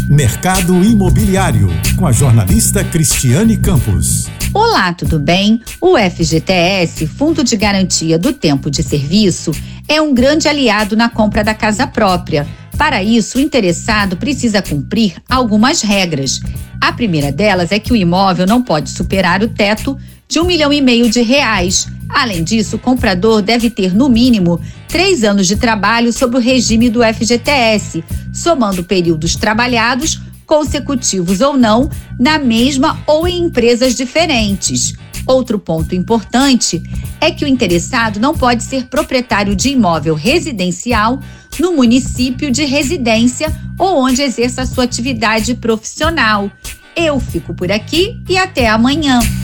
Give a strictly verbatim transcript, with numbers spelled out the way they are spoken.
Mercado Imobiliário, com a jornalista Cristiane Campos. Olá, tudo bem? O F G T S, Fundo de Garantia do Tempo de Serviço, é um grande aliado na compra da casa própria. Para isso, o interessado precisa cumprir algumas regras. A primeira delas é que o imóvel não pode superar o teto de um milhão e meio de reais. Além disso, o comprador deve ter, no mínimo, três anos de trabalho sob o regime do F G T S, somando períodos trabalhados, consecutivos ou não, na mesma ou em empresas diferentes. Outro ponto importante é que o interessado não pode ser proprietário de imóvel residencial no município de residência ou onde exerça sua atividade profissional. Eu fico por aqui e até amanhã.